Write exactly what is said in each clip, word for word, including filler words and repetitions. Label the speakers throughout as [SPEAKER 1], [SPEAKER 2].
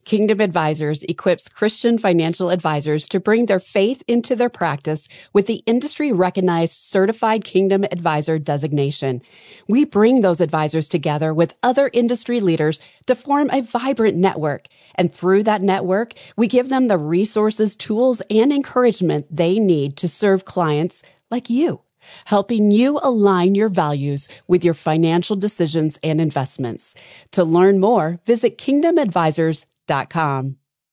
[SPEAKER 1] Kingdom Advisors equips Christian financial advisors to bring their faith into their practice with the industry-recognized Certified Kingdom Advisor designation. We bring those advisors together with other industry leaders to form a vibrant network. And through that network, we give them the resources, tools, and encouragement they need to serve clients like you, helping you align your values with your financial decisions and investments. To learn more, visit kingdom advisors dot com.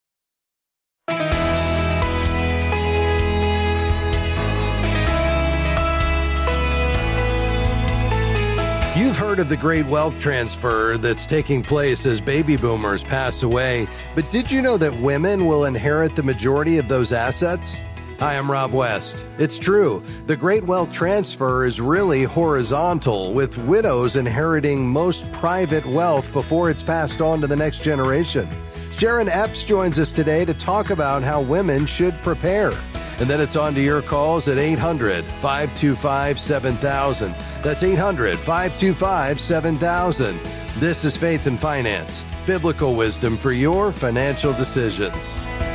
[SPEAKER 2] You've heard of the great wealth transfer that's taking place as baby boomers pass away, but did you know that women will inherit the majority of those assets? Hi, I'm Rob West. It's true. The great wealth transfer is really horizontal, with widows inheriting most private wealth before it's passed on to the next generation. Sharon Epps joins us today to talk about how women should prepare. And then it's on to your calls at eight hundred, five two five, seven thousand. That's eight hundred, five two five, seven thousand. This is Faith and Finance, biblical wisdom for your financial decisions.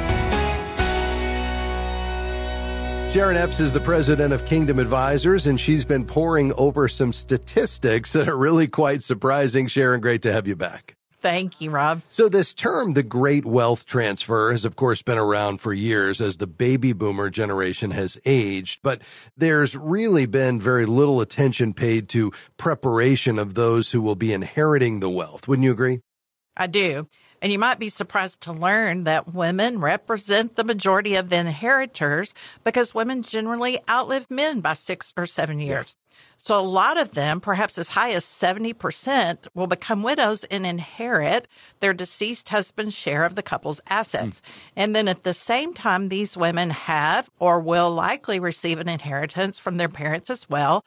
[SPEAKER 2] Sharon Epps is the president of Kingdom Advisors, and she's been poring over some statistics that are really quite surprising. Sharon, great to have you back.
[SPEAKER 3] Thank you, Rob.
[SPEAKER 2] So this term, the great wealth transfer, has of course been around for years as the baby boomer generation has aged, but there's really been very little attention paid to preparation of those who will be inheriting the wealth. Wouldn't you agree?
[SPEAKER 3] I do. And you might be surprised to learn that women represent the majority of the inheritors because women generally outlive men by six or seven years. Yeah. So a lot of them, perhaps as high as seventy percent, will become widows and inherit their deceased husband's share of the couple's assets. Mm. And then at the same time, these women have or will likely receive an inheritance from their parents as well.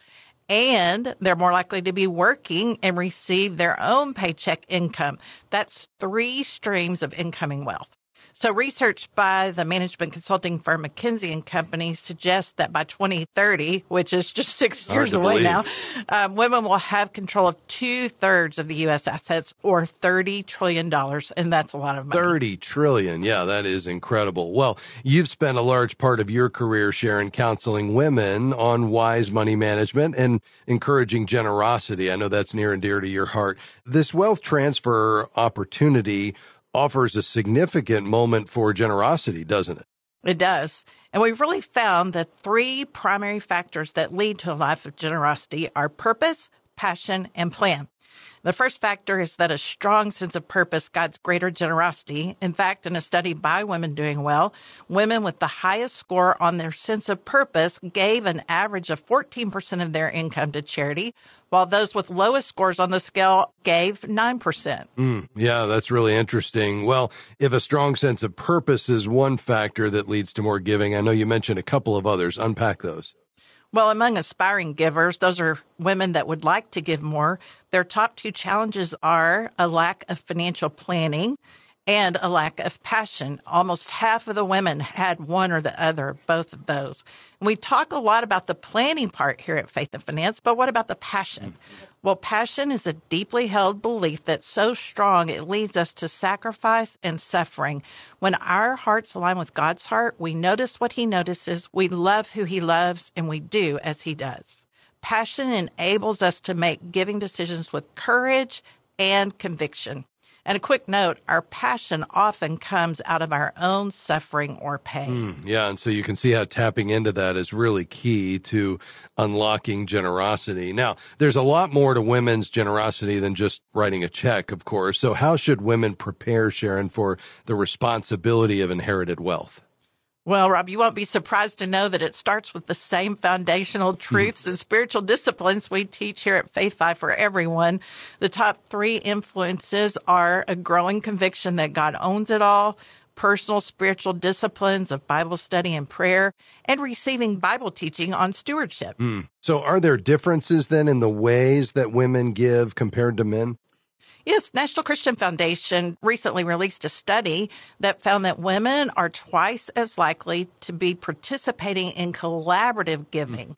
[SPEAKER 3] And they're more likely to be working and receive their own paycheck income. That's three streams of incoming wealth. So research by the management consulting firm McKinsey and Company suggests that by twenty thirty, which is just six
[SPEAKER 2] Hard
[SPEAKER 3] years away now, um, women will have control of two-thirds of the U S assets, or thirty trillion dollars, and that's a lot of money.
[SPEAKER 2] thirty trillion dollars. Yeah, that is incredible. Well, you've spent a large part of your career, Sharon, counseling women on wise money management and encouraging generosity. I know that's near and dear to your heart. This wealth transfer opportunity offers a significant moment for generosity, doesn't it?
[SPEAKER 3] It does. And we've really found that three primary factors that lead to a life of generosity are purpose, passion, and plan. The first factor is that a strong sense of purpose guides greater generosity. In fact, in a study by Women Doing Well, women with the highest score on their sense of purpose gave an average of fourteen percent of their income to charity, while those with lowest scores on the scale gave nine percent.
[SPEAKER 2] Mm, yeah, that's really interesting. Well, if a strong sense of purpose is one factor that leads to more giving, I know you mentioned a couple of others. Unpack those.
[SPEAKER 3] Well, among aspiring givers, those are women that would like to give more. Their top two challenges are a lack of financial planning and a lack of passion. Almost half of the women had one or the other, both of those. And we talk a lot about the planning part here at Faith and Finance, but what about the passion? Well, passion is a deeply held belief that's so strong it leads us to sacrifice and suffering. When our hearts align with God's heart, we notice what He notices, we love who He loves, and we do as He does. Passion enables us to make giving decisions with courage and conviction. And a quick note, our passion often comes out of our own suffering or pain.
[SPEAKER 2] Mm, yeah, and so you can see how tapping into that is really key to unlocking generosity. Now, there's a lot more to women's generosity than just writing a check, of course. So how should women prepare, Sharon, for the responsibility of inherited wealth?
[SPEAKER 3] Well, Rob, you won't be surprised to know that it starts with the same foundational truths and spiritual disciplines we teach here at Faith Five for everyone. The top three influences are a growing conviction that God owns it all, personal spiritual disciplines of Bible study and prayer, and receiving Bible teaching on stewardship.
[SPEAKER 2] Mm. So are there differences then in the ways that women give compared to men?
[SPEAKER 3] Yes, National Christian Foundation recently released a study that found that women are twice as likely to be participating in collaborative giving.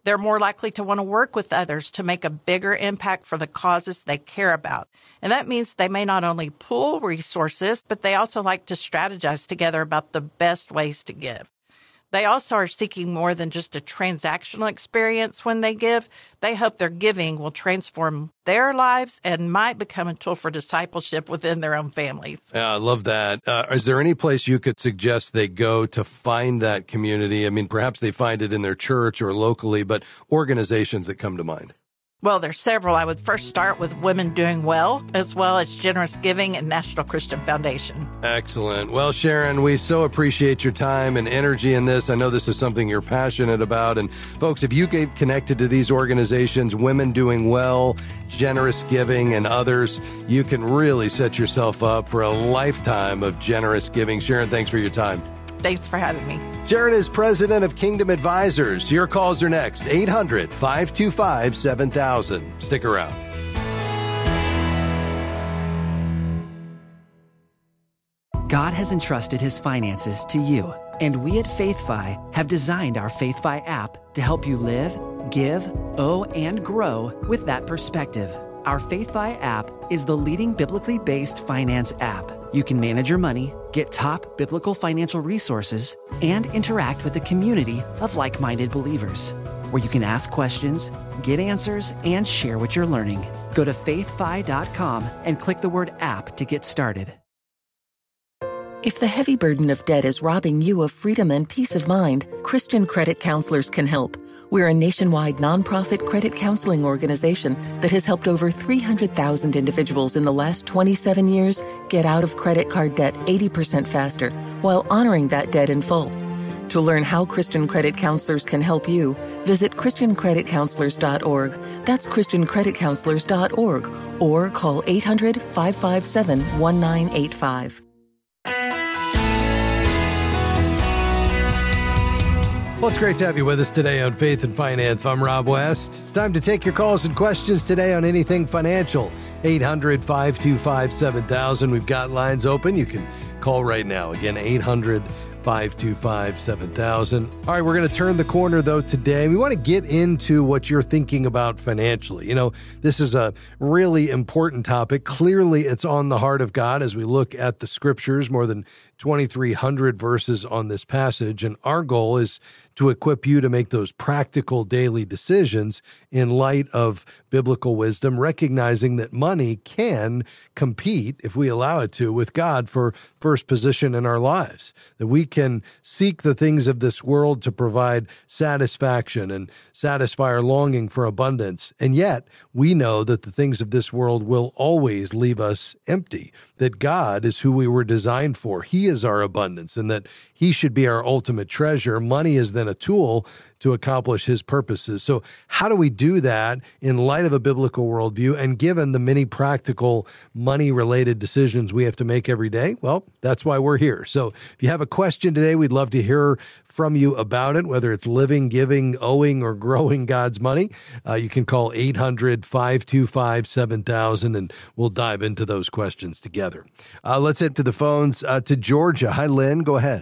[SPEAKER 3] They're more likely to want to work with others to make a bigger impact for the causes they care about. And that means they may not only pool resources, but they also like to strategize together about the best ways to give. They also are seeking more than just a transactional experience when they give. They hope their giving will transform their lives and might become a tool for discipleship within their own families.
[SPEAKER 2] Yeah, I love that. Uh, is there any place you could suggest they go to find that community? I mean, perhaps they find it in their church or locally, but organizations that come to mind.
[SPEAKER 3] Well, there's several. I would first start with Women Doing Well, as well as Generous Giving and National Christian Foundation.
[SPEAKER 2] Excellent. Well, Sharon, we so appreciate your time and energy in this. I know this is something you're passionate about. And folks, if you get connected to these organizations, Women Doing Well, Generous Giving, and others, you can really set yourself up for a lifetime of generous giving. Sharon, thanks for your time.
[SPEAKER 3] Thanks for having me.
[SPEAKER 2] Sharon is president of Kingdom Advisors. Your calls are next. eight hundred, five two five, seven thousand. Stick around.
[SPEAKER 4] God has entrusted his finances to you, and we at FaithFi have designed our FaithFi app to help you live, give, owe, and grow with that perspective. Our FaithFi app is the leading biblically based finance app. You can manage your money, get top biblical financial resources, and interact with a community of like-minded believers, where you can ask questions, get answers, and share what you're learning. Go to faith fi dot com and click the word app to get started.
[SPEAKER 5] If the heavy burden of debt is robbing you of freedom and peace of mind, Christian Credit Counselors can help. We're a nationwide nonprofit credit counseling organization that has helped over three hundred thousand individuals in the last twenty-seven years get out of credit card debt eighty percent faster while honoring that debt in full. To learn how Christian Credit Counselors can help you, visit christian credit counselors dot org. That's christian credit counselors dot org, or call eight hundred, five five seven, one nine eight five.
[SPEAKER 2] Well, it's great to have you with us today on Faith and Finance. I'm Rob West. It's time to take your calls and questions today on anything financial. eight hundred, five two five, seven thousand. We've got lines open. You can call right now. Again, eight hundred, five two five, seven thousand. All right, we're going to turn the corner, though, today. We want to get into what you're thinking about financially. You know, this is a really important topic. Clearly, it's on the heart of God as we look at the scriptures, more than twenty-three hundred verses on this passage. And our goal is to equip you to make those practical daily decisions in light of biblical wisdom, recognizing that money can compete, if we allow it to, with God for first position in our lives, that we can seek the things of this world to provide satisfaction and satisfy our longing for abundance. And yet we know that the things of this world will always leave us empty, that God is who we were designed for. He is our abundance, and that he should be our ultimate treasure. Money is then a tool to accomplish his purposes. So how do we do that in light of a biblical worldview and given the many practical money-related decisions we have to make every day? Well, that's why we're here. So if you have a question today, we'd love to hear from you about it, whether it's living, giving, owing, or growing God's money. Uh, you can call eight hundred, five two five, seven thousand, and we'll dive into those questions together. Uh, let's head to the phones uh, to Georgia. Hi, Lynn. Go ahead.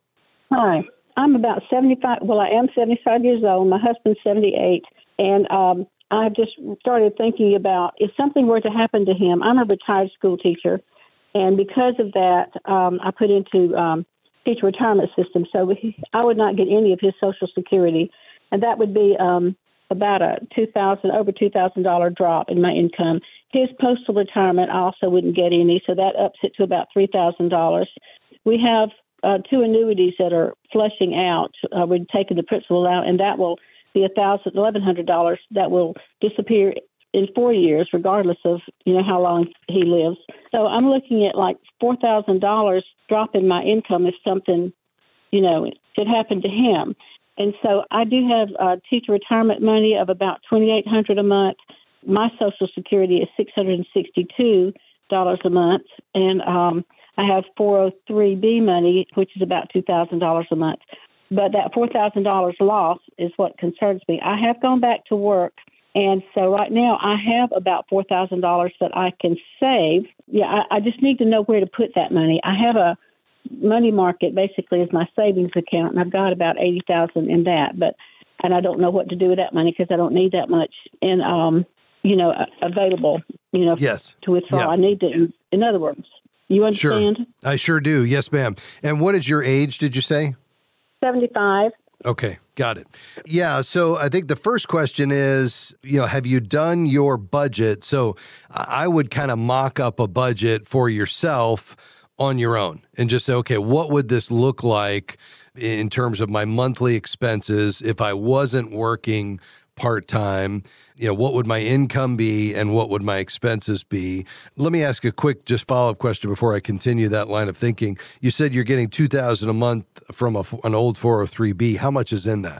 [SPEAKER 6] Hi. I'm about seventy-five. Well, I am seventy-five years old. My husband's seventy-eight. And um, I've just started thinking about if something were to happen to him. I'm a retired school teacher. And because of that, um, I put into um, teacher retirement system. So he, I would not get any of his Social Security. And that would be um, about a two thousand dollars, over two thousand dollars drop in my income. His postal retirement, I also wouldn't get any. So that ups it to about three thousand dollars. We have Uh, two annuities that are flushing out. Uh, we're taking the principal out, and that will be a thousand, eleven hundred dollars that will disappear in four years, regardless of you know how long he lives. So I'm looking at like four thousand dollars drop in my income if something, you know, should happen to him. And so I do have uh, teacher retirement money of about twenty-eight hundred dollars a month. My Social Security is six hundred sixty-two dollars a month, and um, I have four oh three B money, which is about two thousand dollars a month. But that four thousand dollars loss is what concerns me. I have gone back to work, and so right now I have about four thousand dollars that I can save. Yeah, I, I just need to know where to put that money. I have a money market basically as my savings account, and I've got about eighty thousand dollars in that. But and I don't know what to do with that money because I don't need that much in, um, you know, available, you know,
[SPEAKER 2] yes.
[SPEAKER 6] to withdraw.
[SPEAKER 2] Yeah.
[SPEAKER 6] I need to, in other words, you understand?
[SPEAKER 2] Sure. I sure do. Yes, ma'am. And what is your age, did you say?
[SPEAKER 6] seventy-five.
[SPEAKER 2] Okay, got it. Yeah, so I think the first question is, you know, have you done your budget? So I would kind of mock up a budget for yourself on your own and just say, okay, what would this look like in terms of my monthly expenses if I wasn't working part-time? You know, what would my income be and what would my expenses be? Let me ask a quick just follow-up question before I continue that line of thinking. You said you're getting two thousand dollars a month from a, an old four oh three B. How much is in that?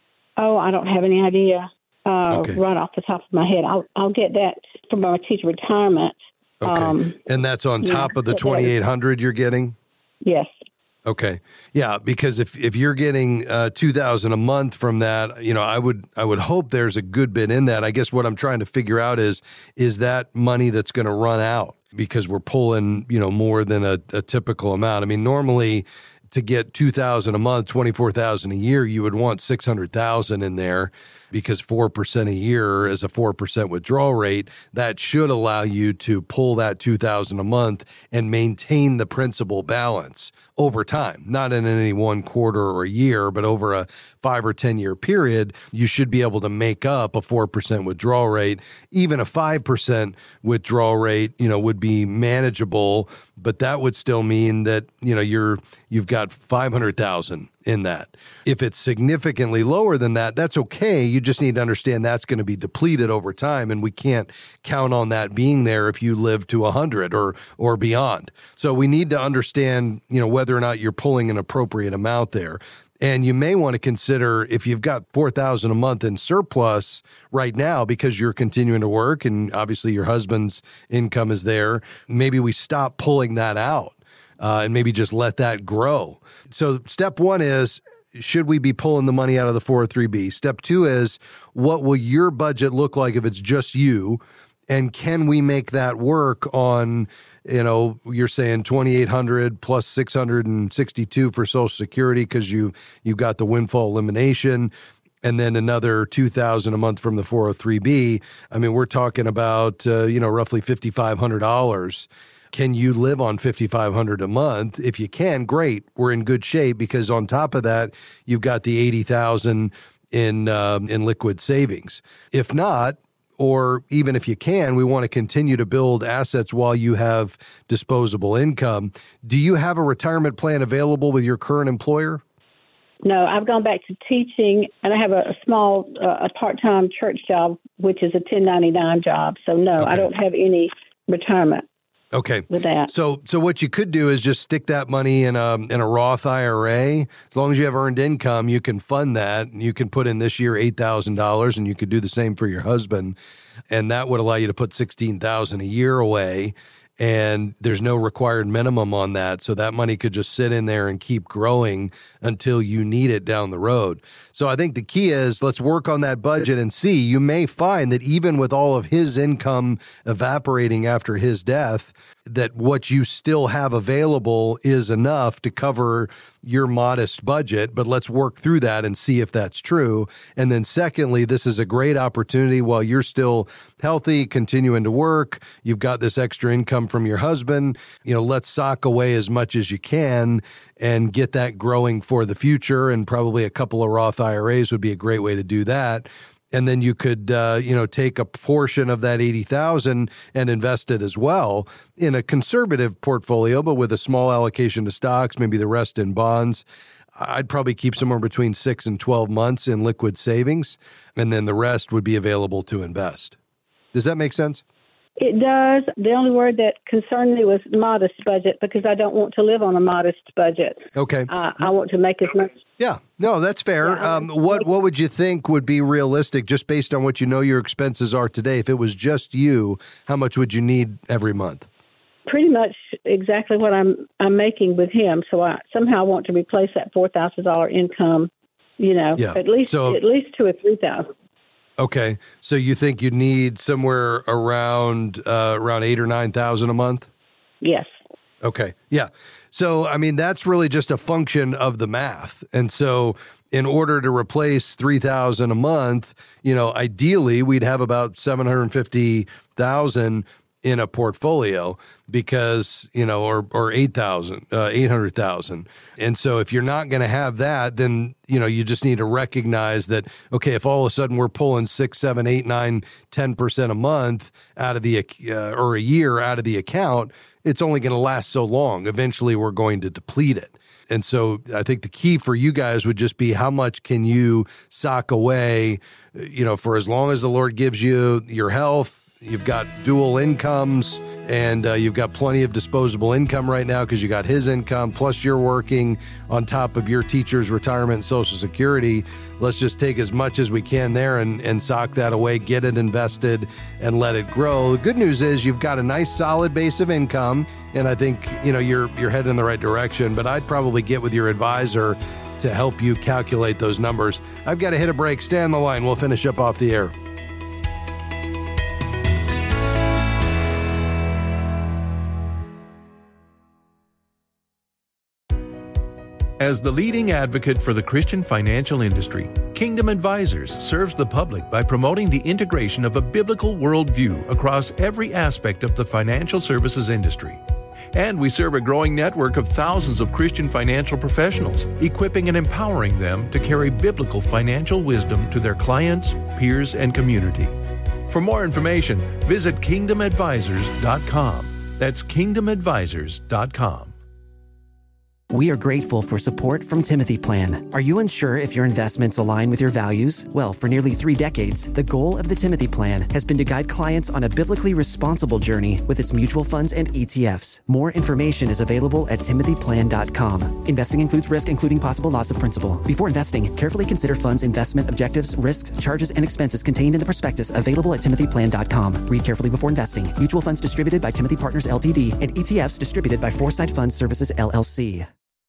[SPEAKER 6] Oh, I don't have any idea uh,
[SPEAKER 2] okay.
[SPEAKER 6] right off the top of my head. I'll, I'll get that from my teacher retirement.
[SPEAKER 2] Okay.
[SPEAKER 6] Um,
[SPEAKER 2] and that's on top
[SPEAKER 6] yeah,
[SPEAKER 2] of the twenty-eight hundred dollars you're getting?
[SPEAKER 6] Yes.
[SPEAKER 2] Okay. Yeah, because if, if you're getting uh, two thousand dollars a month from that, you know, I would I would hope there's a good bit in that. I guess what I'm trying to figure out is, is that money that's going to run out because we're pulling, you know, more than a, a typical amount. I mean, normally to get two thousand dollars a month, twenty-four thousand dollars a year, you would want six hundred thousand dollars in there because four percent a year is a four percent withdrawal rate. That should allow you to pull that two thousand dollars a month and maintain the principal balance over time, not in any one quarter or a year, but over a five or ten year period. You should be able to make up a four percent withdrawal rate. Even a five percent withdrawal rate, you know, would be manageable, but that would still mean that, you know, you're, you've got five hundred thousand in that. If it's significantly lower than that, that's okay. You just need to understand that's going to be depleted over time, and we can't count on that being there if you live to one hundred or or beyond. So we need to understand, you know, whether or not you're pulling an appropriate amount there. And you may want to consider if you've got four thousand dollars a month in surplus right now because you're continuing to work and obviously your husband's income is there, maybe we stop pulling that out uh, and maybe just let that grow. So step one is, should we be pulling the money out of the four oh three B? Step two is, what will your budget look like if it's just you? And can we make that work on, you know, you're saying twenty-eight hundred plus six hundred sixty-two for Social Security because you, you've got the windfall elimination, and then another two thousand a month from the four oh three B. I mean, we're talking about, uh, you know, roughly fifty-five hundred dollars. Can you live on fifty-five hundred dollars a month? If you can, great. We're in good shape because on top of that, you've got the eighty thousand in um, in liquid savings. If not, or even if you can, we want to continue to build assets while you have disposable income. Do you have a retirement plan available with your current employer?
[SPEAKER 6] No, I've gone back to teaching, and I have a, a small, uh, a part-time church job, which is a ten ninety-nine job. So no,
[SPEAKER 2] okay.
[SPEAKER 6] I don't have any retirement.
[SPEAKER 2] Okay.
[SPEAKER 6] With that.
[SPEAKER 2] So so what you could do is just stick that money in a in a Roth I R A. As long as you have earned income, you can fund that. You can put in this year eight thousand dollars, and you could do the same for your husband. And that would allow you to put sixteen thousand dollars a year away. And there's no required minimum on that. So that money could just sit in there and keep growing until you need it down the road. So I think the key is let's work on that budget and see. You may find that even with all of his income evaporating after his death, that what you still have available is enough to cover your modest budget, but let's work through that and see if that's true. And then secondly, this is a great opportunity while you're still healthy, continuing to work. You've got this extra income from your husband. You know, let's sock away as much as you can and get that growing for the future. And probably a couple of Roth I R As would be a great way to do that. And then you could, uh, you know, take a portion of that eighty thousand and invest it as well in a conservative portfolio, but with a small allocation to stocks, maybe the rest in bonds. I'd probably keep somewhere between six and twelve months in liquid savings, and then the rest would be available to invest. Does that make sense?
[SPEAKER 6] It does. The only word that concerned me was modest budget because I don't want to live on a modest budget.
[SPEAKER 2] Okay.
[SPEAKER 6] Uh, I want to make as much.
[SPEAKER 2] Yeah, no, that's fair.
[SPEAKER 6] Yeah,
[SPEAKER 2] um, what what would you think would be realistic just based on what you know your expenses are today? If it was just you, how much would you need every month?
[SPEAKER 6] Pretty much exactly what I'm I'm making with him. So I somehow want to replace that four thousand dollars income, you know,
[SPEAKER 2] yeah.
[SPEAKER 6] at least
[SPEAKER 2] so,
[SPEAKER 6] at least two or three thousand.
[SPEAKER 2] Okay, so you think you'd need somewhere around uh, around eight or nine thousand a month?
[SPEAKER 6] Yes.
[SPEAKER 2] Okay, yeah. So, I mean, that's really just a function of the math. And so in order to replace three thousand dollars a month, you know, ideally we'd have about seven hundred fifty thousand dollars in a portfolio because, you know, or, or eight thousand, uh, eight hundred thousand. And so if you're not going to have that, then, you know, you just need to recognize that, okay, if all of a sudden we're pulling six, seven, eight, nine, ten percent a month out of the, uh, or a year out of the account, it's only going to last so long. Eventually we're going to deplete it. And so I think the key for you guys would just be how much can you sock away, you know, for as long as the Lord gives you your health. You've got dual incomes, and uh, you've got plenty of disposable income right now because you got his income, plus you're working on top of your teacher's retirement and Social Security. Let's just take as much as we can there and, and sock that away, get it invested, and let it grow. The good news is you've got a nice solid base of income, and I think, you know, you're you're heading in the right direction, but I'd probably get with your advisor to help you calculate those numbers. I've got to hit a break. Stay on the line. We'll finish up off the air.
[SPEAKER 7] As the leading advocate for the Christian financial industry, Kingdom Advisors serves the public by promoting the integration of a biblical worldview across every aspect of the financial services industry. And we serve a growing network of thousands of Christian financial professionals, equipping and empowering them to carry biblical financial wisdom to their clients, peers, and community. For more information, visit kingdom advisors dot com. That's kingdom advisors dot com.
[SPEAKER 4] We are grateful for support from Timothy Plan. Are you unsure if your investments align with your values? Well, for nearly three decades, the goal of the Timothy Plan has been to guide clients on a biblically responsible journey with its mutual funds and E T Fs. More information is available at timothy plan dot com. Investing includes risk, including possible loss of principal. Before investing, carefully consider funds' investment objectives, risks, charges, and expenses contained in the prospectus available at timothy plan dot com. Read carefully before investing. Mutual funds distributed by Timothy Partners Ltd and E T Fs distributed by Foresight Fund Services L L C.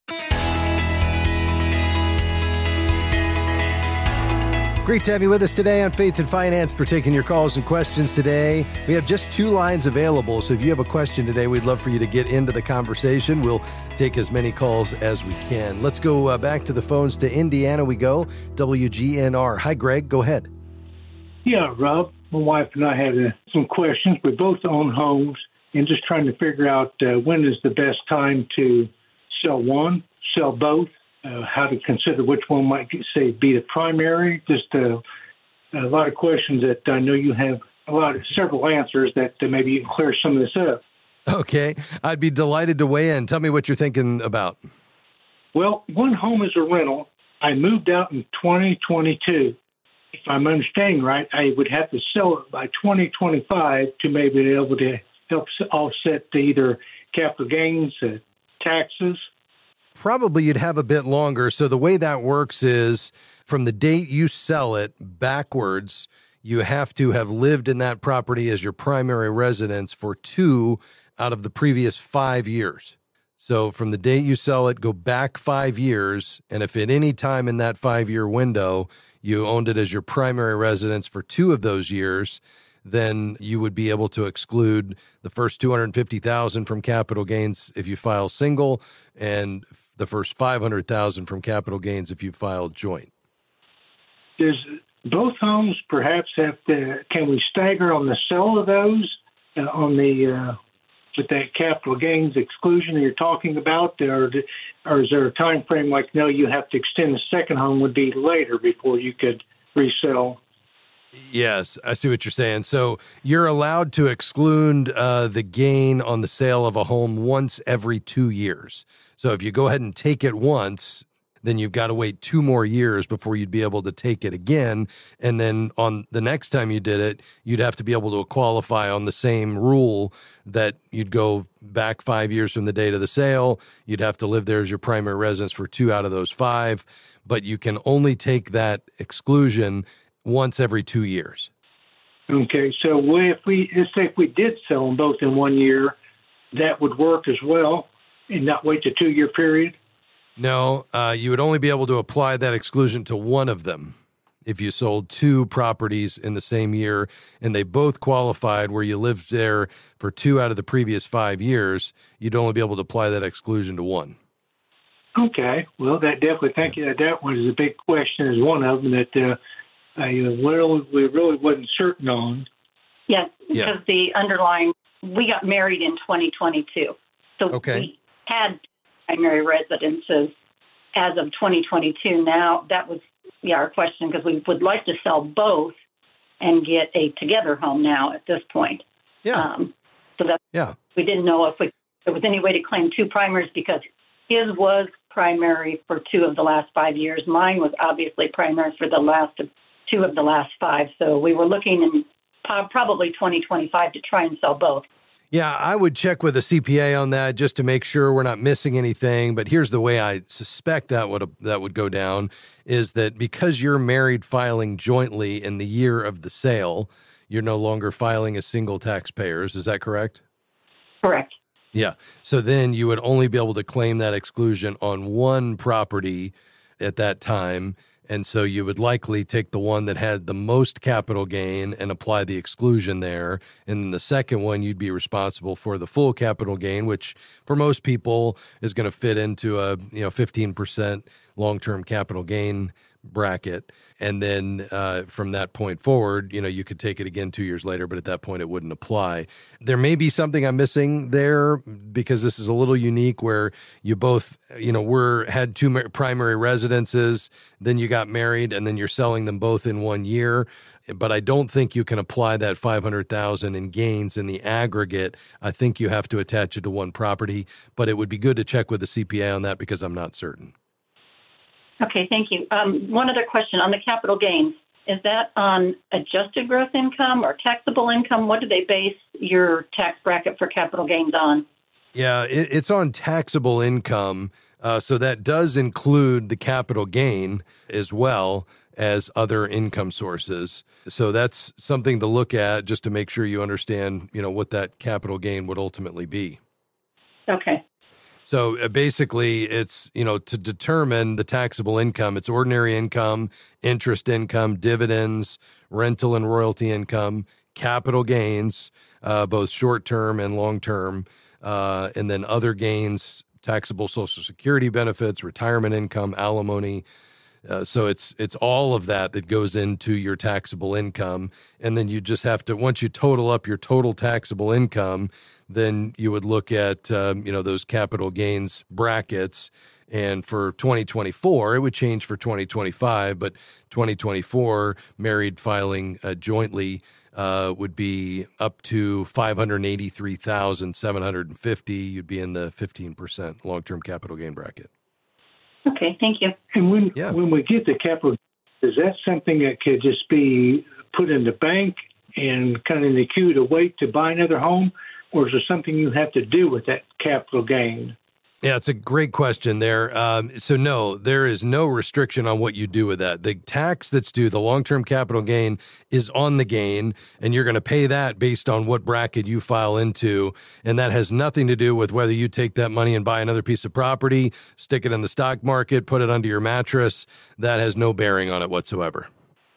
[SPEAKER 2] Great to have you with us today on Faith and Finance. We're taking your calls and questions today. We have just two lines available, so if you have a question today, we'd love for you to get into the conversation. We'll take as many calls as we can. Let's go uh, back to the phones. To Indiana we go. W G N R. Hi, Greg. Go ahead.
[SPEAKER 8] Yeah, Rob. My wife and I had uh, some questions. We both own homes and just trying to figure out uh, when is the best time to sell one, sell both. Uh, how to consider which one might, say, be the primary. Just uh, a lot of questions that I know you have a lot of several answers that uh, maybe you can clear some of this up.
[SPEAKER 2] Okay. I'd be delighted to weigh in. Tell me what you're thinking about.
[SPEAKER 8] Well, one home is a rental. I moved out in twenty twenty-two. If I'm understanding right, I would have to sell it by twenty twenty-five to maybe be able to help offset the either capital gains, uh, taxes.
[SPEAKER 2] Probably you'd have a bit longer. So the way that works is from the date you sell it backwards, you have to have lived in that property as your primary residence for two out of the previous five years. So from the date you sell it, go back five years. And if at any time in that five-year window you owned it as your primary residence for two of those years, then you would be able to exclude the first two hundred fifty thousand dollars from capital gains if you file single, and the first five hundred thousand dollars from capital gains if you file joint.
[SPEAKER 8] Does both homes perhaps have to, can we stagger on the sale of those uh, on the, uh, with that capital gains exclusion you're talking about? Or, or is there a time frame like, no, you have to extend the second home would be later before you could resell?
[SPEAKER 2] Yes, I see what you're saying. So you're allowed to exclude uh, the gain on the sale of a home once every two years. So if you go ahead and take it once, then you've got to wait two more years before you'd be able to take it again. And then on the next time you did it, you'd have to be able to qualify on the same rule that you'd go back five years from the date of the sale. You'd have to live there as your primary residence for two out of those five, but you can only take that exclusion once every two years.
[SPEAKER 8] Okay, so if we let's say if we did sell them both in one year, that would work as well, and not wait the two-year period?
[SPEAKER 2] No, uh, you would only be able to apply that exclusion to one of them. If you sold two properties in the same year and they both qualified where you lived there for two out of the previous five years, you'd only be able to apply that exclusion to one.
[SPEAKER 8] Okay. Well, that definitely, thank you. That was a big question, is one of them that uh, I really, we really wasn't certain on.
[SPEAKER 9] Yes, because
[SPEAKER 2] Yeah.
[SPEAKER 9] the underlying, we got married in twenty twenty-two. So
[SPEAKER 2] Okay.
[SPEAKER 9] we had primary residences as of twenty twenty-two. Now, that was yeah, our question, because we would like to sell both and get a together home now at this point.
[SPEAKER 2] Yeah.
[SPEAKER 9] Um, so that
[SPEAKER 2] Yeah.
[SPEAKER 9] we didn't know if we, there was any way to claim two primaries, because his was primary for two of the last five years. Mine was obviously primary for the last of two of the last five. So we were looking in po- probably twenty twenty-five to try and sell both.
[SPEAKER 2] Yeah, I would check with a C P A on that just to make sure we're not missing anything. But here's the way I suspect that would that would go down, is that because you're married filing jointly in the year of the sale, you're no longer filing as single taxpayers. Is that correct?
[SPEAKER 9] Correct.
[SPEAKER 2] Yeah. So then you would only be able to claim that exclusion on one property at that time. And so you would likely take the one that had the most capital gain and apply the exclusion there. And then the second one, you'd be responsible for the full capital gain, which for most people is going to fit into a, you know, fifteen percent long-term capital gain bracket. And then uh, from that point forward, you know, you could take it again two years later, but at that point it wouldn't apply. There may be something I'm missing there, because this is a little unique where you both, you know, were had two ma- primary residences, then you got married, and then you're selling them both in one year. But I don't think you can apply that five hundred thousand dollars in gains in the aggregate. I think you have to attach it to one property, but it would be good to check with the C P A on that, because I'm not certain.
[SPEAKER 9] Okay, thank you. Um, one other question on the capital gains. Is that on adjusted gross income or taxable income? What do they base your tax bracket for capital gains on?
[SPEAKER 2] Yeah, it, it's on taxable income. Uh, so that does include the capital gain as well as other income sources. So that's something to look at just to make sure you understand, you know, what that capital gain would ultimately be.
[SPEAKER 9] Okay.
[SPEAKER 2] So uh, basically, it's, you know, to determine the taxable income, it's ordinary income, interest income, dividends, rental and royalty income, capital gains, uh, both short-term and long-term, uh, and then other gains, taxable Social Security benefits, retirement income, alimony. Uh, so it's it's all of that that goes into your taxable income. And then you just have to, once you total up your total taxable income, then you would look at, um, you know, those capital gains brackets. And for twenty twenty-four, it would change for twenty twenty-five, but twenty twenty-four married filing uh, jointly uh, would be up to five hundred eighty-three thousand seven hundred fifty. You'd be in the fifteen percent long-term capital gain bracket.
[SPEAKER 9] Okay, thank you.
[SPEAKER 8] And when
[SPEAKER 2] Yeah.
[SPEAKER 8] when we get the capital, is that something that could just be put in the bank and kind of in the queue to wait to buy another home? Or is there something you have to do with that capital gain?
[SPEAKER 2] Yeah, it's a great question there. Um, so no, there is no restriction on what you do with that. The tax that's due, the long-term capital gain, is on the gain, and you're going to pay that based on what bracket you file into. And that has nothing to do with whether you take that money and buy another piece of property, stick it in the stock market, put it under your mattress. That has no bearing on it whatsoever.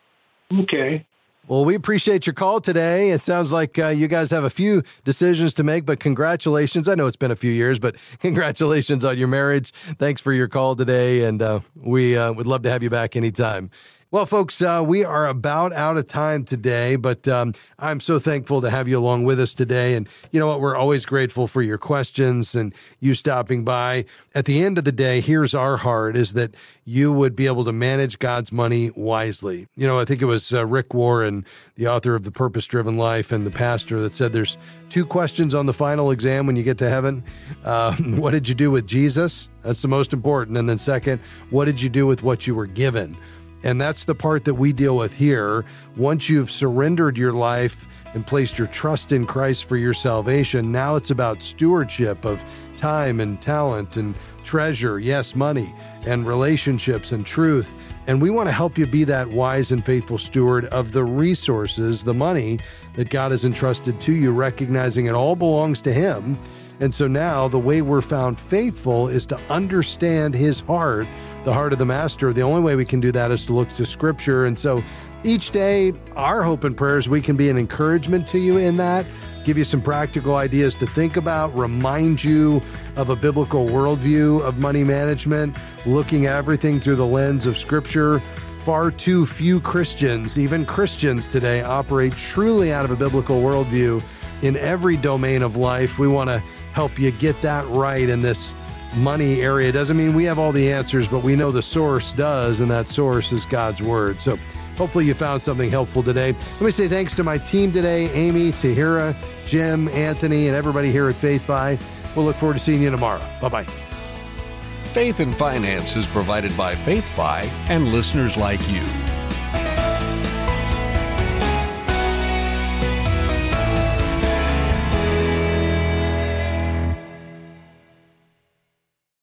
[SPEAKER 8] Okay.
[SPEAKER 2] Well, we appreciate your call today. It sounds like uh, you guys have a few decisions to make, but congratulations. I know it's been a few years, but congratulations on your marriage. Thanks for your call today, and uh, we uh, would love to have you back anytime. Well, folks, uh, we are about out of time today, but um, I'm so thankful to have you along with us today. And you know what? We're always grateful for your questions and you stopping by. At the end of the day, here's our heart, is that you would be able to manage God's money wisely. You know, I think it was uh, Rick Warren, the author of The Purpose-Driven Life and the pastor, that said there's two questions on the final exam when you get to heaven. Uh, what did you do with Jesus? That's the most important. And then second, what did you do with what you were given? And that's the part that we deal with here. Once you've surrendered your life and placed your trust in Christ for your salvation, now it's about stewardship of time and talent and treasure, yes, money, and relationships and truth. And we want to help you be that wise and faithful steward of the resources, the money that God has entrusted to you, recognizing it all belongs to Him. And so now the way we're found faithful is to understand His heart, the heart of the Master. The only way we can do that is to look to Scripture. And so each day, our hope and prayers, we can be an encouragement to you in that, give you some practical ideas to think about, remind you of a biblical worldview of money management, looking at everything through the lens of Scripture. Far too few Christians, even Christians today, operate truly out of a biblical worldview in every domain of life. We want to help you get that right in this money area. Doesn't mean we have all the answers, but we know the source does, and that source is God's Word. So hopefully you found something helpful today. Let me say thanks to my team today, Amy, Tahira, Jim, Anthony, and everybody here at FaithFi. We'll look forward to seeing you tomorrow. Bye-bye.
[SPEAKER 10] Faith and Finance is provided by FaithFi and listeners like you.